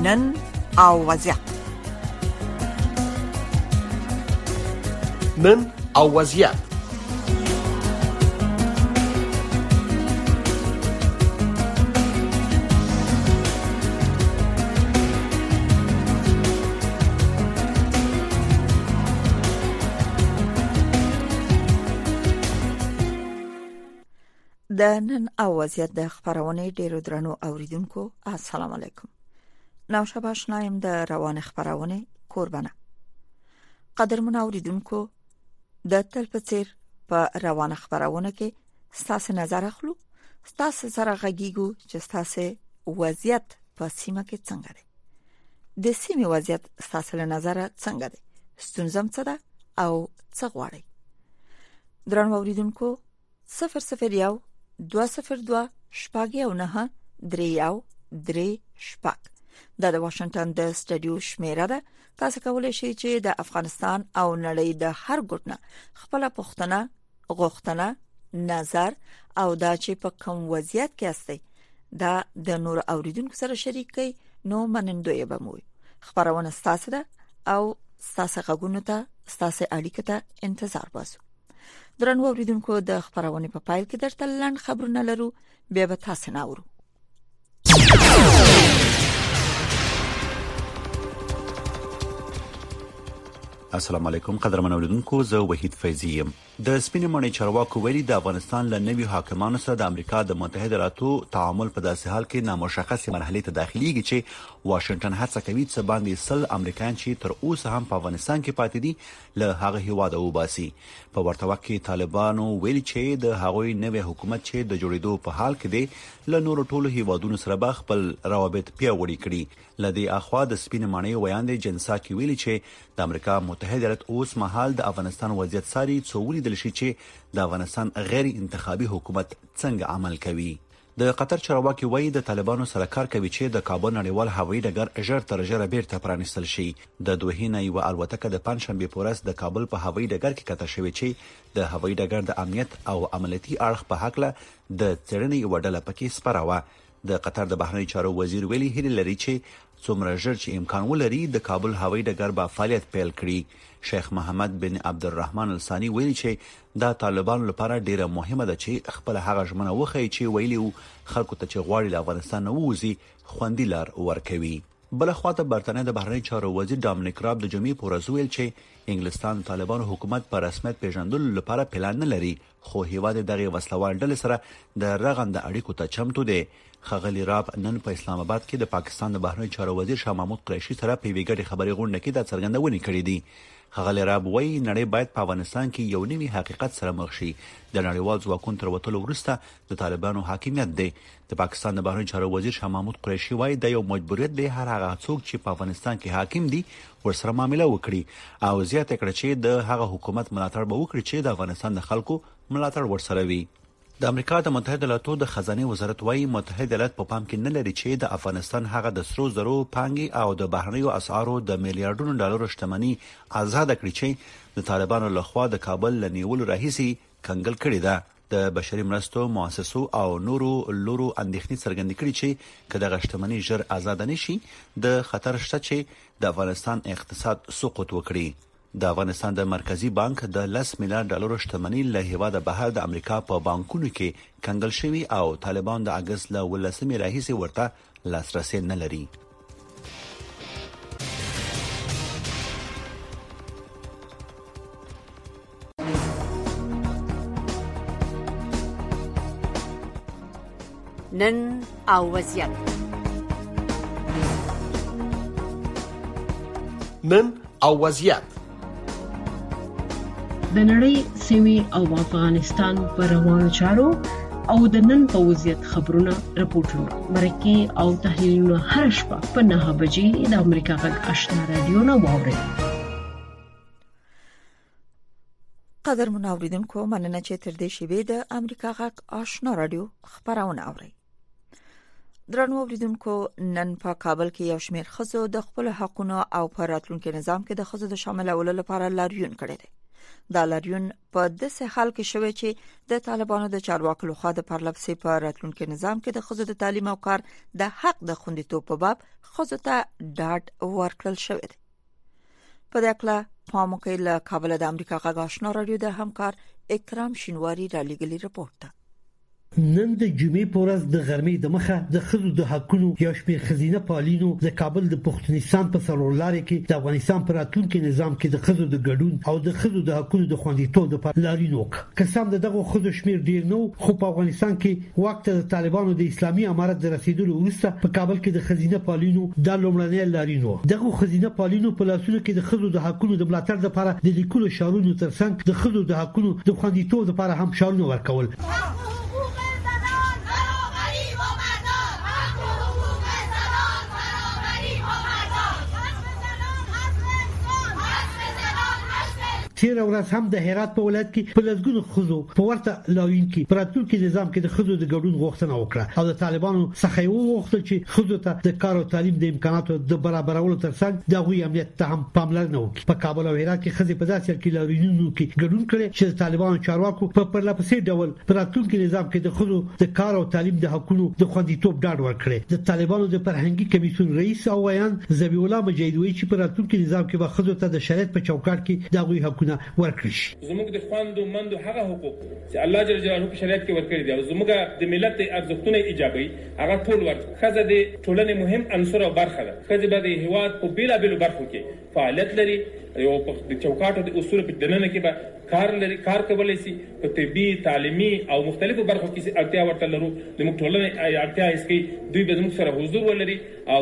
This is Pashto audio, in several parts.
نن او وضعیت. نن او وضعیت. د نن او وضعیت د خبرونه ډیرو درنو اوریدونکو السلام علیکم. نو شباش نایم د روان خبرونه قربانه. قدرمن اوریدونکو د تل په څیر په روان خبرونه کې ستاسو نظر اخلو، ستاسو سره غږیږو چې ستاسو وضعیت په سیمه کې څنګه دی. د سیمه وضعیت ستاسو له نظر څنګه دی؟ ستونزم څه ده او څه غواړي؟ درنو اوریدونکو 001 202 شپږ 9 3 3 شپږ دا د واشنگټن د سټډیو شمیره ده. تاسو کولای شئ چې د افغانستان او نړۍ د هر ګوټ نه خپل پوښتنه، غوښتنه، نظر او دا چې په کوم وضعیت کې استئ دا د نور اوریدونکو سره شریک کړئ. نو منندوی به مو خبرونه ستاسو ده او ستاسو غوښتنو ته، ستاسو اړیکې ته انتظار باسو. درنو اوریدونکو د خبرونه په پایل کې درته لاند خبرونه لرو، بیا به تاسو ناورو. السلام علیکم قدرمن اوریدونکو، زه وحید فیضی یم. د سپینې مڼې چارواکو ویلي د افغانستان له نوي حاکمانو سره د امریکا د متحده ایالاتو تعامل په داسې حال کې نامشخصه مرحله ته داخليږي چې واشنگټن هڅه کوي چې باندې سل امریکایان چې تر اوسه هم په افغانستان کې پاتې دي له هغه هیواده وباسي. په ورته وخت کې طالبانو ویلي چې د هغوی نوي حکومت چې د جوړېدو په حال کې دی له نورو ټولو هیوادونو سره به خپل روابط پیاوړي کړي. لدې اخوا د سپینې مڼې ویاندې جنسا کې ویلي چې د امریکا متحده ایالات اوس مهال د افغانستان وضعیت ساري څولې دل شي چې د افغانستان غیر انتخابي حکومت څنګه عمل کوي. د قطر چارواکي وایي د طالبانو سره کار کوي چې د کابل نړیوال هوایي ډګر ژر تر ژره بیرته پرانیستل شي. د دوحې نه یو الوتکه د پنځشنبه پورس د کابل په هوایي ډګر کې کته شوې چې د هوایي ډګر د امنیت او عملیاتي اړخ په حق له د څېړنې یو ډله پکې سپاره و. د قطر د بهرنی چارو وزیر ویلي هیله لري چې څومره ژر چې امکان ولري د کابل هوایي ډګر به فعالیت پیل کړي. شیخ محمد بن عبدالرحمن الثانی ویلي چې دا طالبانو لپاره ډیره مهمه ده چې خپل هغه ژمنه وخی چې ویلي خلکو ته چې غواړي له افغانستان نه ووځي خوندي لار ورکوي. بل خواته برتانیې د بهرنی چارو وزیر ډامینیک راب د جمعې په ورځ ویل چې انګلستان طالبانو حکومت په رسمیت پیژندلو لپاره پلان نه لري، خو هیواد دغه وسلوال ډلې سره د رغند اړیکو ته چمتو دی. خغلی راب نن په اسلام آباد کې د پاکستان د بهرنی چارو وزیر شاه محمود قریشي سره په ویګړي خبري غونډه کې د څرګندونې کړې دي. خغلی راب وایي نړۍ باید په افغانستان کې یو نوي حقیقت سره مخ شي. د نړیوال ځواکونو تر وتلو وروسته د طالبانو حاکمیت دی. د پاکستان د بهرنی چارو وزیر شاه محمود قریشي وایي د یو مجبوریت دی هر هغه څوک چې په افغانستان کې حاکم دي ورسره معامله وکړي او زیاته کړه چې د هغه حکومت ملاتړ به وکړي چې د افغانستان د خلکو ملاتړ ورسره وي. د امریکا د متحده ایالاتو د خزانه وزارت وایي متحده ایالات په پام کې نه لري چې د افغانستان هغه د سرو زرو پانګي او د بهرنیو اسعارو د میلیارډونو ډالرو شتمنۍ آزاد کړي چې د طالبانو لخوا د کابل لنیول راهیسي کنګل کړي ده. د بشري مرستو مؤسسو او نورو لورو اندېښنې څرګندې کړي چې کله غشتمنۍ ژر آزاد نشي د خطر شته چې د افغانستان اقتصاد سقوط وکړي. د افغانستان د مرکزی بانک د 10 میلیارډ ډالرو شتمنۍ له هیواده بهر د امریکا په بانکونو کې کنګل شوی او طالبان د اگست له 18 راهیسې ورته لاسرسي نه لري. نن او وضعیت. نن او وضعیت. د نړۍ سیمې او افغانستان پر روانو چارو او د نن په وضعیت خبرونه، راپورټونه، مرکې او تحلیلونه هر شپه په 9 بجې د امریکا غږ آشنا رادیو نه واورئ. قدرمن اوریدونکو، مننه چې تر دې شیبې د امریکا غږ آشنا رادیو خبرونه اورئ. درنو اوریدونکو، نن په کابل کې یو شمېر ښځو د خپل حقونو او په راتلونکي نظام کې د ښځو د شاملولو لپاره لاریون کړی دی. دا لاریون په داسې حال کې شوی چې د طالبانو د چارواکو لخوا د پرلپسې په راتلونکي نظام کې د ښځو د تعلیم او کار د حق د خوندیتوب په باب ښځو ته ډاډ ورکړل شوی دی. په دې اړه پام وکړئ له کابل د امریکا غږ آشنا رادیو د همکار اکرام شینواری را لېږلي رپورټ ته. نن د جمعې په ورځ د غرمې د مخه د ښځو د حقونو یو شمېر ښځینه پالینو د کابل د پښتونستان په سرلاري کې د افغانستان پر راتلونکي نظام کې د ښځو د ګډون او د ښځو د حقونو د خوندیتوب لپاره لاریون وکړ. قسم دغه ښځو شمېر ډیر نو خو په افغانستان کې وخت د طالبانو د اسلامي امارت د رسیدلو وروسته په کابل کې د ښځینه پالینو د لومړنۍ لاریون و. دغه ښځینه پالینو په لاسونو کې د ښځو د حقونو د ملاتړ لپاره د لیکلو شعارونو ترڅنګ د ښځو د حقونو د خوندیتوب لپاره هم شعارونه ورکول. تیر ورځ هم د هرات په ولایت کې په لږونو خزو په ورته لاوین کې پراتونکو نظام کې د خزو د ګډون غوښتنه وکړه او د طالبانو څخه یو وغوښتل چې خزو ته د کار او تعلیم د امکاناتو د برابرولو ترڅنګ د غوي امنیت ته هم پاملرنه وکړي. په کابل او هرات کې خزې په داسې کې لاریونونو کې ګډون کړي چې د طالبانو چارواکو په پرلپسې ډول پراتونکو نظام کې د خزو د کار او تعلیم د حقوقو د خوندیتوب ډاډ ورکړي. د طالبانو د فرهنګي کمیسیون رئیس او ویان ذبیح الله مجیدوی چې پراتونکو نظام کې به خزو ته د شریعت په چوکاټ کې د غوي حقوق ورکړي. زموږ د خواندو مندو هغه حقوق چې الله جل جلاله په شریعت کې ورکړي دي او زموږ د ملت ارزښتونه ایجابي هغه ټول ورته خزه د ټولنې مهم عنصر او برخه ده. خزه به د هیواد په بیلابیلو برخو کې فعالیت لري او په چوکاټو د اصول په دننه کې به کار کولای شي. په طبي تعلیمي او مختلفو برخو کې اړتیا ورته لرو. د موږ ټولنې اړتیا هیڅ کې دوی به زموږ سره حضور ولري او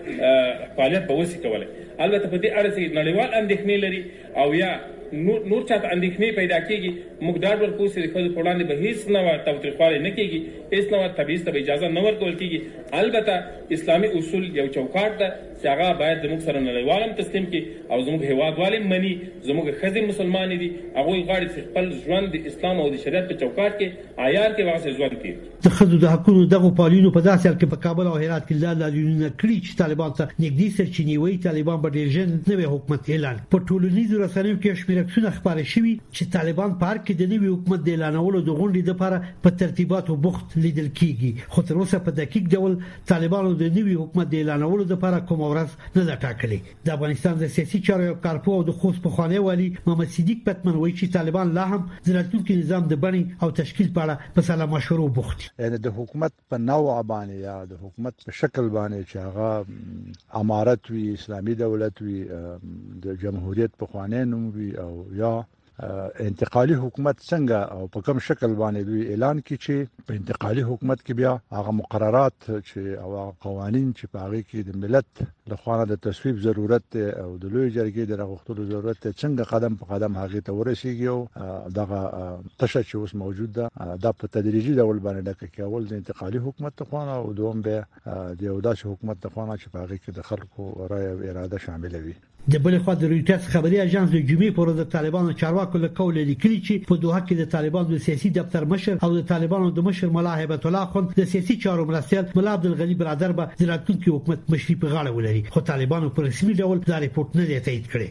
فعالیت به وسي کولای. البته په دې اړه چې نړیوال اندېښنې لري او یا نور چاته اندېښنې پیدا کیږي موږ دا ورکو چې د خپل وړاندې به هیڅ نوع تاوتریخوالی نه کیږي، هیڅ نوع تبعیض ته اجازه نه ورکول کیږي. البته اسلامي اصول یو چوکاټ ده چې هغه باید زموږ سره نړیوال هم تسلیم کړي او زموږ هیوادوالې مني. زموږ ښځې مسلمانې دي، هغوی غواړي چې خپل ژوند د اسلام او د شریعت په چوکاټ کې عیار کې واغسې ژوند کړي. د ښځو د حقونو دغه پالینو په داسې حال کې په کابل او هرات کې لاریونونه کړي چې طالبان ته نږدې سرچینې وایي طالبان به ډېر ژر نوی حکومت اعلان. په ټولنیزو رسنیو کې شمېر عکسونه خپاره شوي چې طالبان پارک کې د نوي حکومت د اعلانولو د غونډې لپاره په ترتیباتو بوخت لیدل کیږي. خو تر اوسه په دقیق ډول طالبانو د نوي حکومت د اعلانولو لپاره کوم ورځ نه ده ټاکلې. د افغانستان د سیاسي چارو کارپو او د خوست پخوانی والی محمد صدیق پتمن وایي چې طالبان لا هم د راتلونکي نظام د بڼې او تشکیل په اړه په سلا مشورو بوخت. یعنی د حکومت په نوع باندې یا د حکومت په شکل باندې چې هغه امارت وی، اسلامي دولت وی، د جمهوریت پخوانی نوم وی او یا انتقالي حکومت څنګه او په کوم شکل باندې دوی اعلان کړي چې په انتقالي حکومت کې بیا هغه مقررات چې او قوانين چې په هغه کې د ملت لخوا د تصویب ضرورت او د لوی جرګې د راغښتلو ضرورت څنګه قدم په قدم هغه ته ورسیږي او دغه تشه چې اوس موجود ده دا په تدریجي ډول باندې د کېول د انتقالي حکومت لخوا او دوم به د یو داسې حکومت لخوا چې په هغه کې د خلکو رائے او اراده شامل وي. د بل خوا د رویټرز خبري اژانس د جمعې پر ورځ د طالبانو چارواکو له قوله لیکلي چې په دوحه کې د طالبانو د سیاسي دفتر مشر او د طالبانو د مشر ملا هیبت الله خان د سیاسي چارو مرستیال ملا عبدالغنی برادر به د راتلونکي حکومت مشري په غاړه ولري. خو طالبانو په رسمي ډول دا ریپورت نه دی تایید کړی.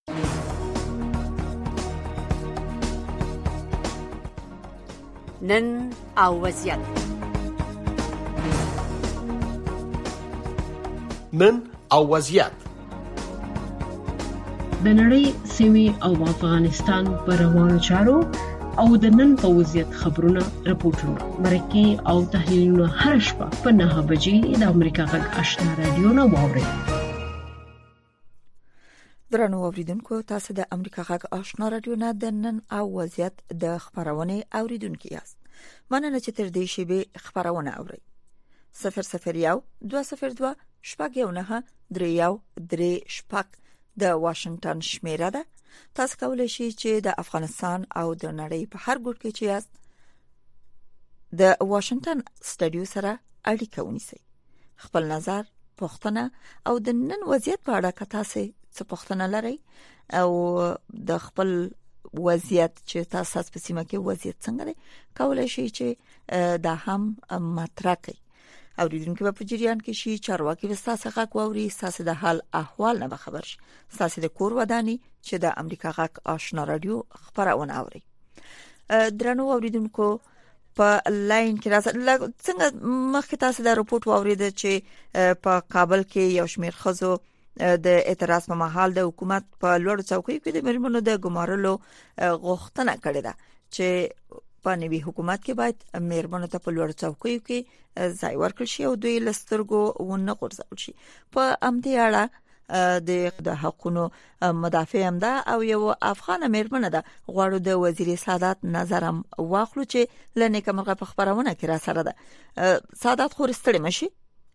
نن او وضعیت نن او وضعیت د نړۍ سیمې او افغانستان پر روانو چارو او د نن په وضعیت خبرونه راپورټونه مرکه او تحلیلونه هر شپه په 9 بجې د امریکا غږ آشنا رادیو نه واورئ. درنو اوریدونکو، تاسو د امریکا غږ آشنا رادیو نه د نن او وضعیت د خبرونه اوریدونکو یاست. مننه چې تر دې شی به خبرونه اورئ. 001 202 شپږ 9 3 د واشنگټن شمیره ده. تاسو کولای شئ چې د افغانستان او د نړۍ په هر ګوټ کې چې یاست د واشنگټن سټډیو سره اړیکه ونیسئ. خپل نظر، پوښتنه او د نن وضعیت په اړه که تاسو څه پوښتنه لرئ او د خپل وضعیت چې تاسو په سیمه کې وضعیت څنګه دی کولای شئ چې دا هم مطرح کړئ. اوریدونکو په جریان کې شي چارواکي وساسه غاک ووري ساسه د حال احوال نه خبر شي ساسه د کور ودانی چې د امریکا غاک آشنا رادیو خبرونه اوري درنو اوریدونکو په لاین کې راځه څنګه مخکې تاسو د رپورت واورید چې په کابل کې یو شمېر خزو د اعتراض په محل د حکومت په لوړ څوکۍ کې د مرمنو د ګمارلو غوښتنه کړې ده چې په نوي حکومت کې باید مرمنو ته په لوړ څوکۍ کې ځای ورکړل شي او دوی لسترګو ونه غورځول شي په امدې اړه د حقوقو مدافع هم ده او یو افغان مرمنه ده غواړو د وزیر سعادت نظرم واخلو چې لنیکه مرغه په خبرونه کې را سره ده سعادت خو رستړی مشي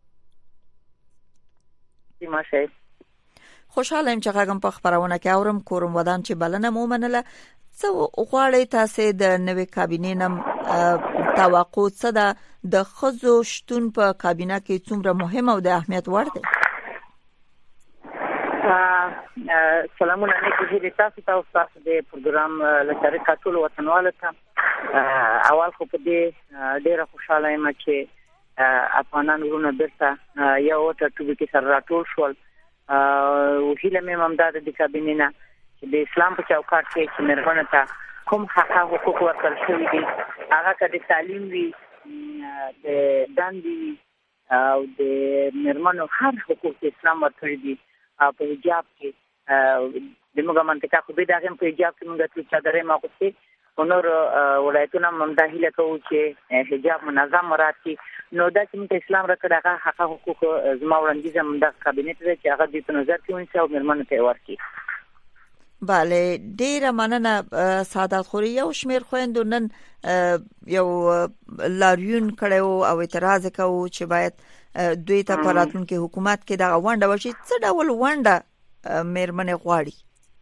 ماشه خوشاله يم چې هغه په خبرونه کې اورم کوم ودان چې بلنه مو منله څو غواړي تاسو د نوې کابینې نم توقع څه ده د خزو شتون په کابینه کې څومره مهم او د اهمیت وړ دی سلامونه علیکم تاسو تاسو د پروګرام لپاره ټول وطنوالو ته اول خو په دې ډیره خوشاله یم چې افغانان ورونه برته یو ټاټوبه کې سره راټول شول او هیله مې ممداد د کابینې نه چې د اسلام په چوکاټ کې چې مرغونه ته کوم حقوق ورکړل شوي دي هغه کله تعلیم وي د دندې او د مرمنو هر حقوق اسلام ورکړي دي په حجاب کې د موږ منطقه خو به دغه په حجاب کې موږ ته چادرې ماغوستي نور ولایتونه ممداهله کوو چې حجاب منظم مراد کړي نو دا چې موږ اسلام راکړه هغه حق حقوق زما وړاندیز هم د کابینټ ته چې هغه د په نظر کې ونیسي او مرمنو ته ورکړي بله ډیره مننه سعادت خوري یو شمیر خويندو نن یو لاریون کړو او اعتراض کوي چې باید دوی ته پراتونکو حکومت کې دا وانډه وشي څه ډول وانډه مېرمنې غواړي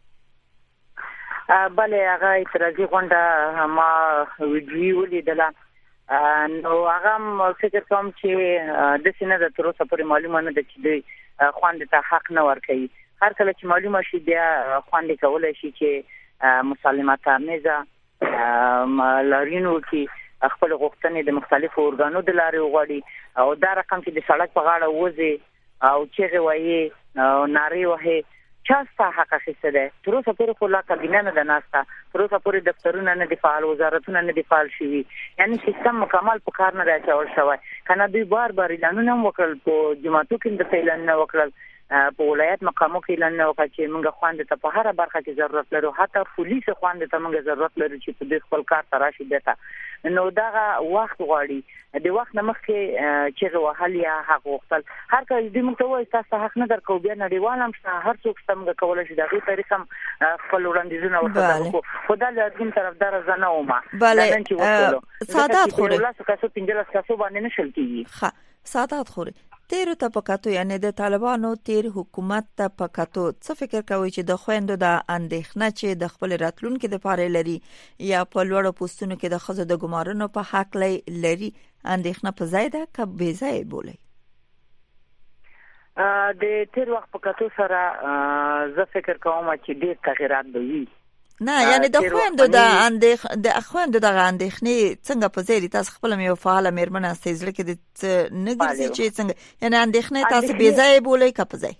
بله هغه اعتراضي غونډه ما ویډیو ولیدله نو هغه فکر کوم چې د سینې د تر اوسه پورې معلومه نه ده چې دوی خواندې ته حق نه ورکوي هر کله چې معلومه شي بیا خواندې کولای شي چې مسالمت آمیزه لاریون وکړي خپل غوښتنې د مختلفو اورګانو د لارې وغواړي او دا رقم چې د سړک په غاړه وځي او چیغې وایي او نارې وهي چا ستا حق اخیسته دی تر اوسه پورې خو لا کابینه نه ده ناسته تر اوسه پورې دفترونه نه دي فعال وزارتونه نه دي فعال شوي یعنی سیستم مکمل په کار نه دی اچول شوی که نه دوی بار اعلانونه هم وکړل په جوماتو کې درته اعلانونه وکړل په ولایت مقامو کې اعلان وکړ چې موږ خواندې ته په هر برخه کې ضرورت لرو حتی پولیس خواندې ته موږ ضرورت لرو چې په دې خپل کار ته راشي دته نو دا وخت غواړي د وخت نه مخکې چې وهل یا حق وختل هر کله دې موږ ته وایي تاسو حق نه درکو بیا نړیوال هم هر څوک څنګه کولای شي دا غي طریقه خپل وړاندیزونه وکړي خو دا لازم طرفدار زنه ومه بله سعادت خوري تاسو کاسو 15 کاسو باندې نشل کیږي ښه سعادت خوري تیر ته پکاتو یعنی د طالبانو تیر حکومت ته پکاتو څه فکر کوي چې د خويندو د اندېښنه چې د خپل راتلونکو د پاره لري یا په لوړو پوسټونو کې د خزو د ګمارونو په حق لري اندېښنه په ځای ده که بې ځای بوله د تیر وخت پکاتو سره زه فکر کوم چې ډېر تغیرات به وي نه یعنی د خويندو د خويندو د اندېښنې څنګه په ځای تاسو خپل مې فعال مېرمنه استېزل کې د نګرځي چې څنګه یعنی اندېښنې تاسو بې ځای بولې کا په ځای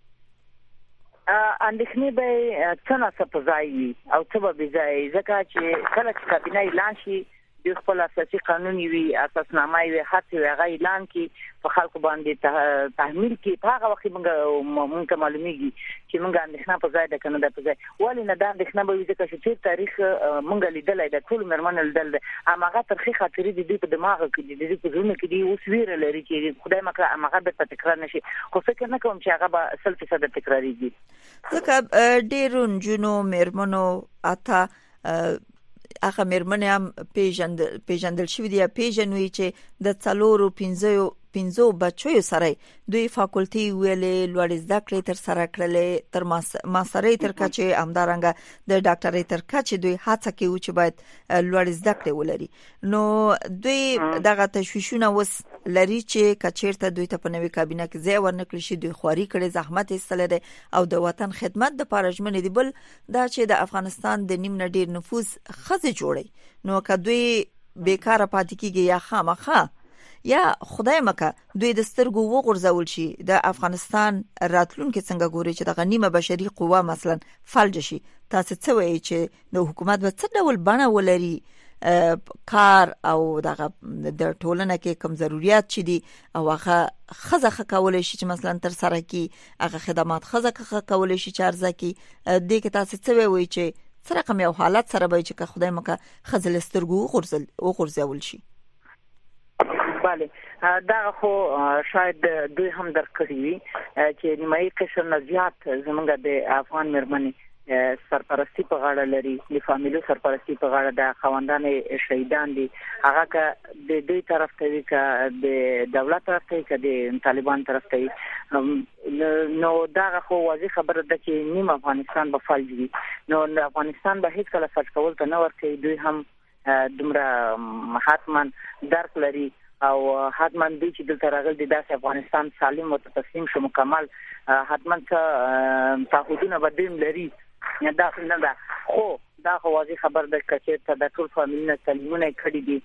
اندېښنې به څنګه په ځای او څه به بې ځای ځکه چې کله چې کابینه اعلان شي د خپل اساسي قانون وی اساسنامه وی هڅه وی غي اعلان کی په خلکو باندې تحمیل کی په هغه وخت مونږ معلومیږي چې مونږ اندېښنه په ځای د کنه د په ځای ولې نه د اندېښنه به وي چې تاریخ مونږ لیدلای د ټول مرمن لیدل هغه ترخی خاطرې د په دماغ کې د په زړه کې دی اوس ویره لري چې خدای مکه هغه به تکرار نشي خو فکر نه کوم چې هغه به 100% تکراریږي ځکه ډیرون جنو مرمنو اته هغه مرمنه هم پیژندل شوی دی پیژنوي چې د څلورو 15 بچو سره دوی فاکولټي ویلې لوړ زده کړې تر سره کړلې تر ماسترۍ تر کچې همدارنګه د ډاکټرۍ تر کچې دوی هڅه کوي چې باید لوړ زده کړې ولري نو دوی دغه تشویشونه وس لري چې کچېرته دوی ته په نوې کابینه کې ځای ورنکړي شي دوی خواري کړي زحمت ایستل او د وطن خدمت د پارجمن دی بل دا چې د افغانستان د نیم نه ډیر نفوس خزه جوړي نو که دوی بیکاره پاتې کیږي یا خامخا یا خدای مکه دوی د سترګو وغورځول شي د افغانستان راتلونکو څنګه ګوري چې د غنیمه بشري قوه مثلا فلج شي تاسو څه وایي چې د حکومت به څه ډول بڼه ولري کار او د ټولنه کې کوم ضرورت چي دي او هغه خزه کولای شي چې مثلا تر سره کی هغه خدمات خزه کولای شي چې ارزه کی د کې تاسو څه وایي چې سره کوم یو حالت سره به چې خدای مکه خزل سترګو غورځول شي. بله دا خو شاید دوی هم درکړي وي چې نیمایي قشر نه زیات زمونږ د افغان مرمنې سرپرستی په غاړه لري، د فامیلو سرپرستی په غاړه د خواندان شهیدان دي، هغه که د دوی طرف ته وي که د دولت طرف ته وي که د طالبان طرف ته وي، نو دا خو واضح خبره ده چې نیم افغانستان به فلج وي. نو افغانستان به هیڅ کله فلج کول ته نه ورکوي. دوی هم دومره حتما درک لري او حتما دوی چې دلته راغلي دي داسې افغانستان سالم او تسلیم شو مکمل حتما تعهدونه به دوی لري. دا څنګه ده خو دا خو واضح خبر ده چې د ټول فامیلونو تعلیمونه کړي دي،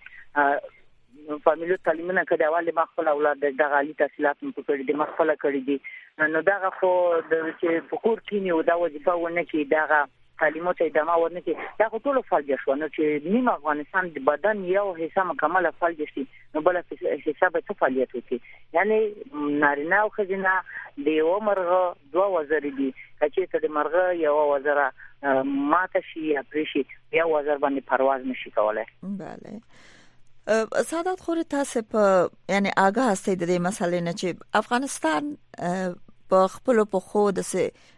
فامیلو تعلیمونه کړي، اول ما خپل اولاد د غالي تحصیلات په کړي دي، ما خپل کړي دي، نو دا خو د چې فکر کینی او دا وظیفه ونه کې دا تعلیمو ته ادامه ورنه کې دا خو ټول فلج شو. نو چې نیم افغانستان د بدن یو حصہ مکمل فلج شي نو بل حصہ به څه فعالیت وکړي. یعنی نارینه او ښځینه د یو مرغه دوه وزرې دي، چې د مرغه یو وزره ماته شي یا پرشي یو وزر باندې پرواز نشي کولای. بله سعادت خور تاسو په یعنی آگاه هستئ د دې مسلې نه چې افغانستان په خپل په خو د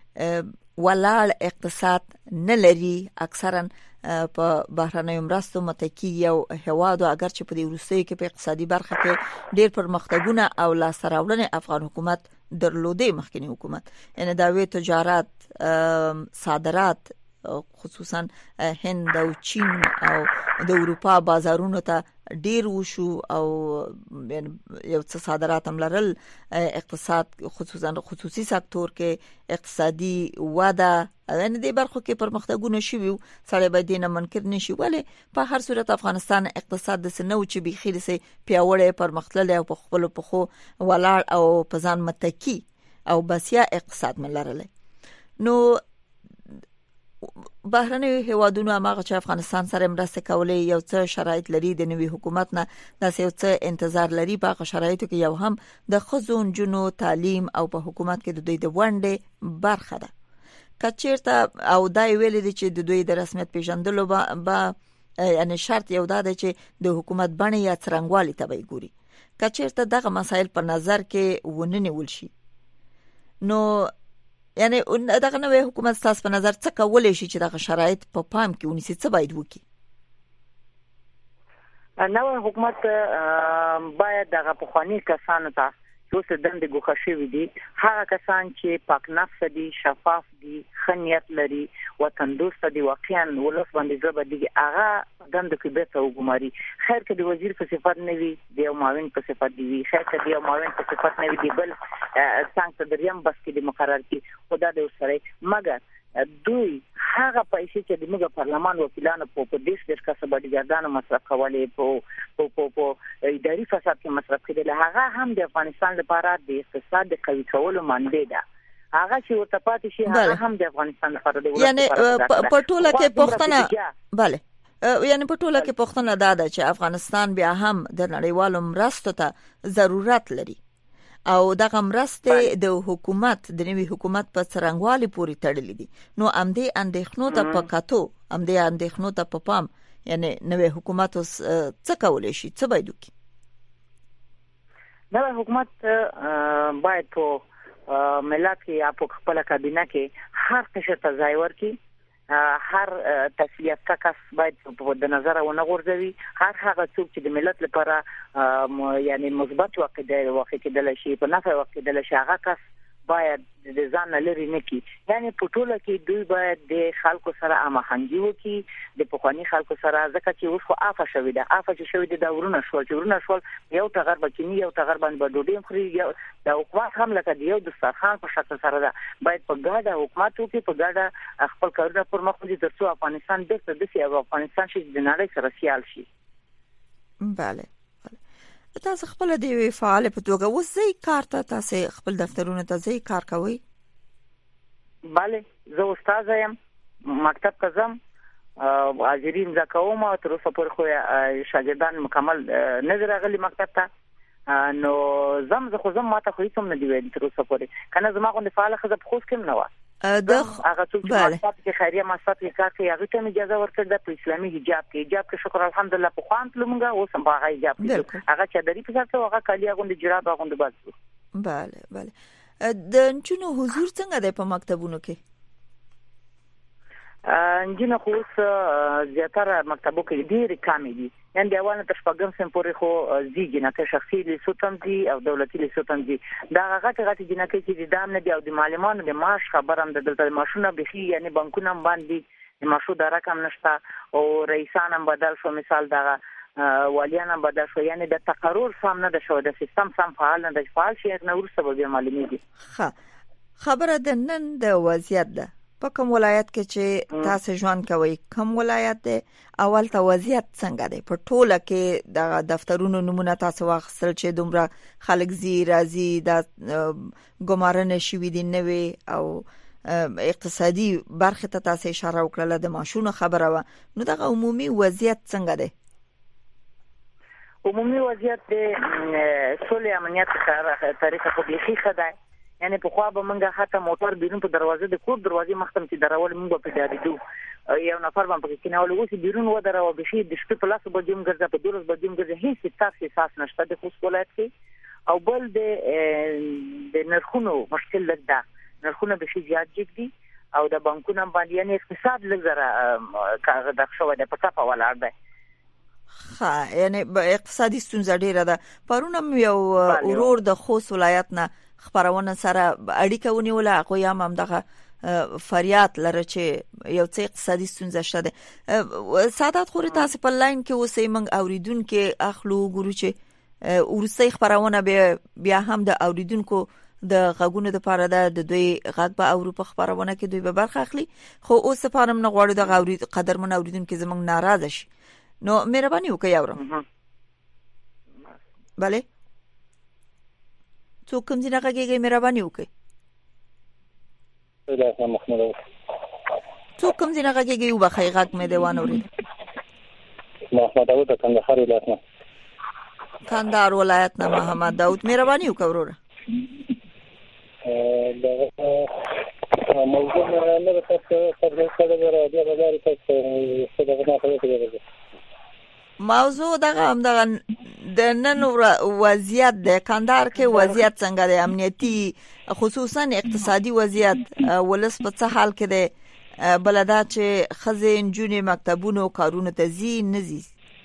ولاړ اقتصاد نه لري، اکثرا په بهرنیو مرستو متکی یو هوادو اگر چې په دې روسي کې په اقتصادي برخه کې ډېر پرمختګونه او لاسته افغان حکومت درلودي مخکنی حکومت، یعنی دا تجارت صادرات خصوصا هند او چین او د اروپا بازارونو ته ډیر وشو او یو څه صادرات هم لرل، اقتصاد خصوصا خصوصي سکتور کې اقتصادي وده یعنی د برخو کې پرمختګونه شوي سره به دینه منکر نشي، ولی په هر صورت افغانستان اقتصاد د سنو چې به خیر سي پیاوړی پرمختللی او په خپل په خو ولاړ او په ځان متکی او بسیا اقتصاد ملرله. نو بهرنیو هیوادونو هغه چې افغانستان سره مرسته کولای یو څه شرایط لري د نوي حکومت نه د یو څه انتظار لري په شرایطو کې یو هم د خزون جنو تعلیم او په حکومت کې د دوی د ونډې برخه ده. کچیرته او دای ویل دي چې د دوی د رسمیت پیژندلو به یعنی شرط یو ده چې د حکومت باندې یا څرنګوالي ته ګوري. کچیرته دغه مسایل په نظر کې وننول شي نو یعنی دغه نوې حکومت تاسو په نظر څه کولای شي چې دغه شرایط په پام کې ونیسي، څه باید وکړي؟ نوې حکومت باید دغه پخوانی کسانو ته چې دندې ګوښه شوي دي، هغه کسان چې پاک نفس دي، شفاف دي، ښه نیت لري، وطن دوست دي، واقعا ولس باندې زړه دي، هغه دندې کې به ته وګماري. خیر که د وزیر په صفت نه وي، د یو معاون په صفت دی، خیر که د یو معاون په صفت نه وي، دی بل څنګه دریم بس کې د مقرر کی خدا دې وسره، مګر دوی هغه پیسې چې د موږ پارلمان وکیلانو په دیش کسه باډیګاردانو مصرف کولې په اداري فساد کې مصرف کړي، هغه هم د افغانستان لپاره د اقتصاد د قوي کولو منبع ده. هغه چې ورته پاتې شي هغه هم د افغانستان لپاره د یعنی په ټوله کې پښتنه bale یعنی په ټوله کې پښتنه ده چې افغانستان بیا هم د نړیوالو مرستو ته ضرورت لري او دغه مرسته د حکومت د نوي حکومت په څرنګوالي پورې تړلې دي. نو امدې اندېښنو ته پکاتو امدې اندېښنو ته په پام یعنی نوې حکومت څه کولای شي، څه باید وکړي؟ نوې حکومت باید په ملت کې یا په خپل کابینه کې هر قشر ته ځای ورکړي، هر تسلیت کس باید په نظر ونه غورځوي، هر هغه څوک چې د ملت لپاره یعنی مثبت واقع کېدل شي، په نفع واقع کېدل شي، هغه کس باید د ځان لري نه کی. یعنی په ټوله کې دوی باید د خلکو سره هماهنګي وکړي، د پخوانی خلکو سره، ځکه چې اوس خو آفه شوې ده، آفه چې شوې ده د ورونه شول یو تغر بچنی یو تغر باندې ډوډۍ خوري، یو د حکومت هم لکه یو دسترخوان په شکل سره ده. باید په ګډه حکومت وکړي، په ګډه خپل کارونه پر مخ وړي ترڅو افغانستان بیرته د افغانستان شي د نړۍ سره سیال شي. بله تاسو خپل د فعال په توګه وسې کار ته تاسو خپل دفترونه ته ځي کار کوي؟ bale زه استاد یم، مکتب ته ځم، حاضرین زکوم او تر اوسه پورې خو شاګردان مکمل نه راغلي مکتب ته. نو زم ماته خو هیڅ هم نه دی ویل تر اوسه پورې، کنه زما غوندې فعال خزه په خوښ کې نه و. هغه څوک چې مقصد کې خیریه مقصد کې کار کوي هغه ته اجازه ورکړه د اسلامي حجاب کې شکر الحمدلله په خوان تلمږه اوس هم هغه حجاب کې هغه چادرې په سر هغه کالیا غوندې جراب غوندې بس. bale د انجونو حضور څنګه دی په مکتبونو کې؟ انجینه خو زیاتره مکتبو کې ډېر کمی دي، یعنی دیوانه تر شپږم سم پورې خو زیږي نه کې شخصي لیسوتم دي او دولتي لیسوتم دي. دا غټ جنکې چې د دام نه دي او د معلمانو د معاش خبرم د دلته ماشونه بخي، یعنی بانکونه باندې د ماشو د رقم نشته او رئیسان هم بدل شو، مثال دا والیان هم بدل شو، یعنی د تقرر سم نه ده شو، د سیستم سم فعال نه ده، فعال شي نه ورسره به معلومیږي. خبره د نن د وضعیت ده په کوم ولایت کې چې تاسو ژوند کوي، کوم ولایت دی؟ اول ته وضعیت څنګه دی؟ په ټوله کې د دفترونو نمونه تاسو واخیستل چې دومره خلک راځي د ګمارنه شوي دي نوې او اقتصادي برخه ته تاسو اشاره وکړه د ماشونو خبره و، نو دغه عمومي وضعیت څنګه دی؟ عمومي وضعیت د سولې امنیت طریقه خو بيخي خدای، یعنی په خوا به منګه حتی موټر بیرون په دروازه د کور دروازې مختم چې درول موږ په دادو یو نفر باندې پکې کیناول اوس بیرون و درو به شي د شپې په لاس به دیم ګرځي په دولس به دیم ګرځي هیڅ تاسو اساس نشته د خوش ولایت کې. او بل د نرخونو مشکل لږه، نرخونه به شي زیات جدي او د بانکونو باندې یعنی اقتصاد لږه کار د شوه د پټه په ولاړ دی. یعنی اقتصادي ستونزه ډیره ده. پرونم یو ورور د خوست ولایت نه خبرونه سره اړیکه ونیوله، خو یم هم دغه فریاد لره چې یو څه اقتصادي ستونزه شته. سعادت خوري تاسو په لاین کې اوسې موږ اوریدونکو اخلو ګورو چې ورسې خبرونه بیا هم د اوریدونکو د غږونو لپاره د دوی غږ به اروپا خبرونه کې دوی به برخه اخلي، خو اوس په نوم نه غواړي د قدرمن اوریدونکو زموږ ناراضه شي. نو مهرباني وکړئ اورم. bale څوک کوم ځای راغږیږي؟ مهرباني وکړئ. څوک کوم ځای راغږیږي او بخای غږ مې دی وانه ورید. محمد داود کندهار ولایت نه. کندهار ولایت نه محمد داود، مهرباني وکړئ وروره. موضوع نه تاسو موضوع دغه د نن وضعیت د کندهار کې وضعیت څنګه دی؟ امنیتي خصوصا اقتصادي وضعیت ولس په څه حال کې دی؟ بلدا چې خزې نجونې مکتبونو کارونه ته ځي نه ځي؟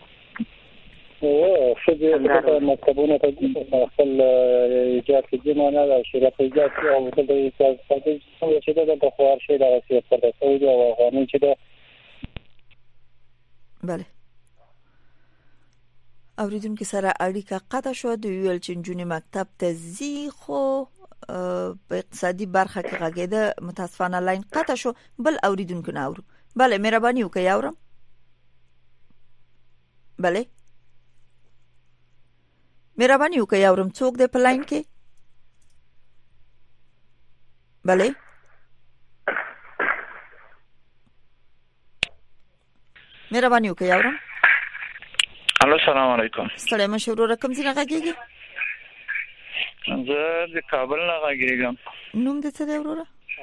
خزې مکتبونو ته ځي خپل ایجاد کې نه دا شریعت ایجاد او د اقتصادي چې د خوار شي د سیاست پر سعودي او افغاني چې ده. bale اوریدونکو سره اړیکه قطع شو. د ویل چې نجونې مکتب ته ځي خو په اقتصادي برخه کې غږیده، متاسفانه لاین قطع شو. بل اوریدونکو نه اورو. bale مهرباني وکړئ اورم. bale مهرباني وکړئ اورم. څوک دی په لاین کې؟ bale مهرباني وکړئ اورم. الو السلام علیکم. ستړی مشه ورور، کوم ځای راغږیږي؟ زه د کابل نه راغږیږم. نوم دې څه دی ورور؟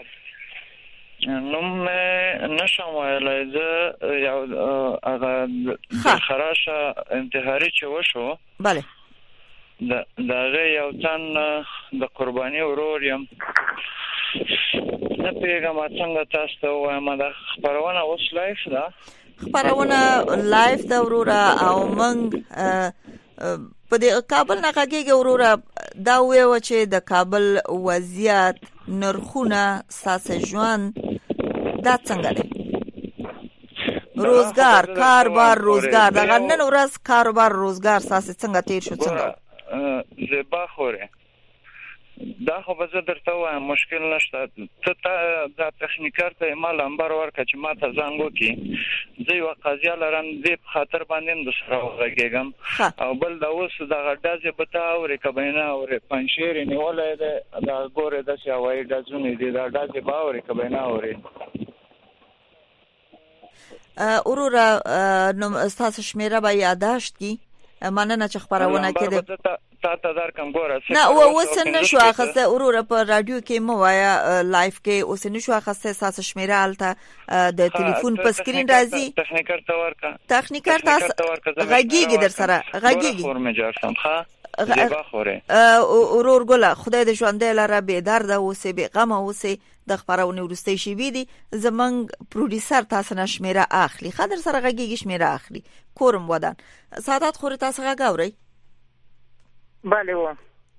نوم نشم ویلای. زه یو هغه خراشه انتحاري چې وشو، bale دغه یو تن د قرباني ورور یم. نه پیغام څنګه تاسو ته وایم دا خبرونه اوس لایف ده، خبرونه لایف دا وروره. او موږ په دې کابل نه غږیږي وروره. دا ویو چې د کابل وضعیت، نرخونه، ساسه ژوند دا څنګه دی؟ روزګار، کاروبار، روزګار دغه نن ورځ کاروبار روزګار ساسه څنګه تیر شو؟ څنګه زبا خوره دا خو به زه درته وایم مشکل نشته. ته دا تخنیکر ته مال انبار ورکړه چې ما ته زنګ وکړي، زه یو قضیه لرم دې په خاطر باندې د سره وغږیږم. او بل دا اوس دا غډازه به تا اورې کبینا اورې پنځیر نیولې ده دا ګوره د شاوې دازونه دي دا دازه به اورې کبینا اورې. اورورا نو تاسو شمیره به یاداشت کی مننه چې خبرونه کړي تا درکم ګوره. نه اوس نه شو اخسته اورورا په رادیو کې مو وایا لایف کې اوس نه شو اخسته تاسو شمیره الته د ټلیفون په سکرین راځي. تخنیکر ته ورکا تخنیکر تاسو غږیږي در سره غږیږي فورم جوړ شم ښه زیبا خوره اورور ګله خدای دې ژوند لاره به درد اوسه به غم اوسه د خبرونه ورسته شي وی دي زمنګ پروډوسر تاسو نشمیره اخلي خدر سره غږیږي شمیره اخلي کورم ودان سعادت خور تاسو غاوري بله و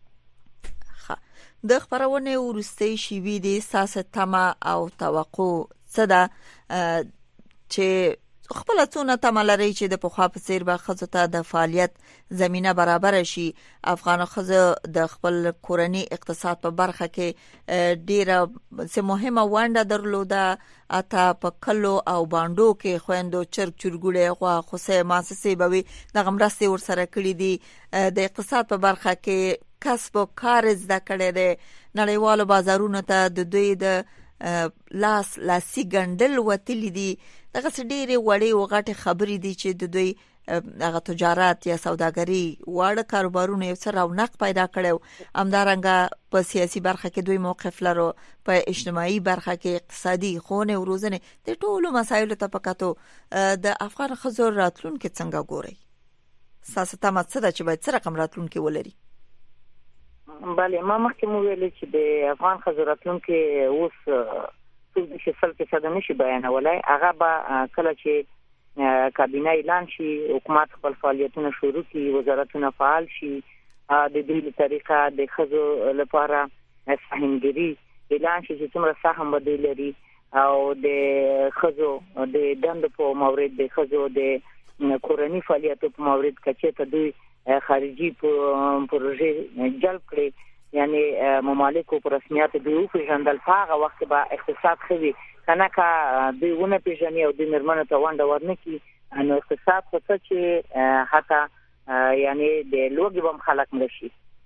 د خبرونه ورسته شي وی دي ساسه تما او توقع صدا چې خپل څونه تملري چې د پخوا په څیر به خزو ته د فعالیت زمينه برابر شي. افغان خزو د خپل کورنی اقتصاد په برخه کې ډیره مهمه ونډه درلوده. اته په کلو او باندو کې خويندو چرګوړې غوا خوسه مؤسسې بوي د غمرستي ور سره کړې دي. د اقتصاد په برخه کې کسب او کار زده کړې دي. نړیوالو بازارونو ته د دوی د لاسي ګندل وتلی دي. دغه ډېرې وړې او غټې خبرې دي چې د دوی هغه تجارت یا سوداګري واړه کاروبارونه یو څه رونق پیدا کړو. همدارنګه په سیاسي برخه کې دوی موقف لرو، په اجتماعي برخه کې اقتصادي خونه او روزنه د ټولو مسایلو ته پکاتو. د افغان خزو راتلونکو څنګه ګوري؟ ساسه تمه څه ده چې باید څه رقم راتلونکو ولري؟ بله ما مخکې مو ویلي چې د افغان خزو راتلونکو اوس څه چې څلته څه نشي بیانولای. هغه به کله چې کابینه اعلان شي، حکومت خپل فعالیتونه شروع کړي، وزارتونه فعال شي، د دې طریقه د خزو لپاره سهمګری اعلان شي چې څومره سهم بدلی لري او د خزو د دند په مورید د خزو د کورنی فعالیتو په مورید کې چې دوی خارجي پروژې جلب کړي، یعنی ممالکو پر رسمیت دوی په ژوندل هغه وخت به اقتصاد خوي کنه کا دوی ونه پیژني او د مرمنه ته ونده ورنکي نو اقتصاد څه چې حتی یعنی د لوګي بم خلق ملشي.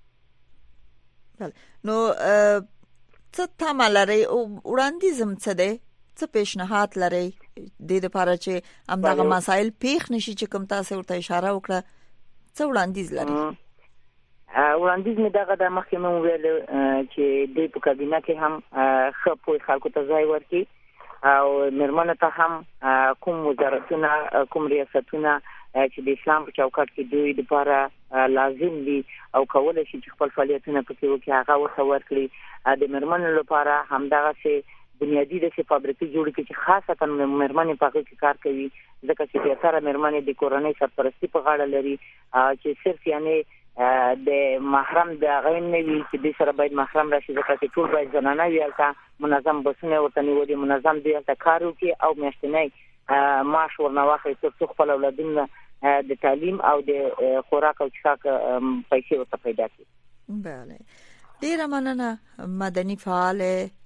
نو څه تملري او وړاندیزم څه ده؟ څه پیشنهاد لري د لپاره چې همدغه مسائل پیښ نشي چې کوم تاسو ورته اشاره وکړه؟ څه وړاندیز لري؟ وړاندیز می دغه د مخکې مو ویل چې د په کابینه کې هم خپل خلکو ته ځای ورکړي او مرمنه ته هم کوم وزارتونه کوم ریاستونه چې د اسلام په چوکاټ کې دوی لپاره لازم دي او کولای شي چې خپل فعالیتونه پکې وکړي هغه ورته ورکړي. د مرمنو لپاره همدغه څه بنیادی د فابریکې جوړ کړي چې خاصه مرمنې په هغه کې کار کوي، ځکه چې د اثر مرمنې د کورنۍ سرپرستی په غاړه لري چې صرف یعنی د محرم د غوین نوي چې د سره باید محرم راشي، ځکه چې ټول باید زنانه وي البته منظم بسونه ورته نیولې، منظم دی البته کار وکړي او میاشتنی معاش ورنواخلي تر خپل اولادونه د تعلیم او د خوراک او څښاک پیسې ورته پیدا کړي. بله ډیره مننه مدني فعال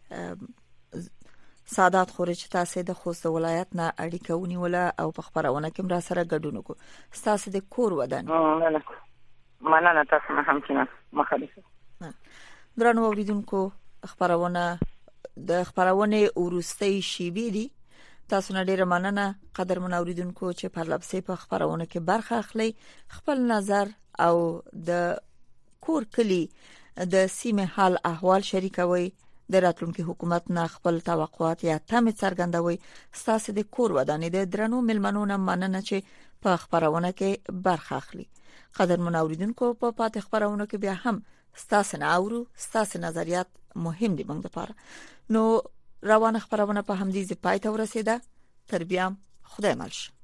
سعادت خوري چې تاسو د خوست ولایت نه اړیکه ونیوله او په خبرونه کې را سره ګډون وکړو. تاسو د کور ودان مننه تاسو نه هم چې مخالفه درنو اوریدونکو خبرونه د خبرونه ورستۍ شیبې دي. تاسو نه ډیره مننه قدرمن اوریدونکو چې پر لپسې په خبرونه کې برخه اخلي، خپل نظر او د کور کلی د سیمه حال احوال شریکوي، د راتلونکي حکومت نه خپل توقعات یا تمه څرګندوي. تاسو د کور ودانې د درنو ملمنو نه مننه چې په خبرونه کې برخه اخلي. قدرمن اوریدونکو په پاتې خبرونه کې بیا هم تاسو نه اورو، تاسو نظریات مهم دي موږ لپاره. نو روانه خبرونه په همدې ځای پای ته ورسیده. تر بیا خدای مل شه.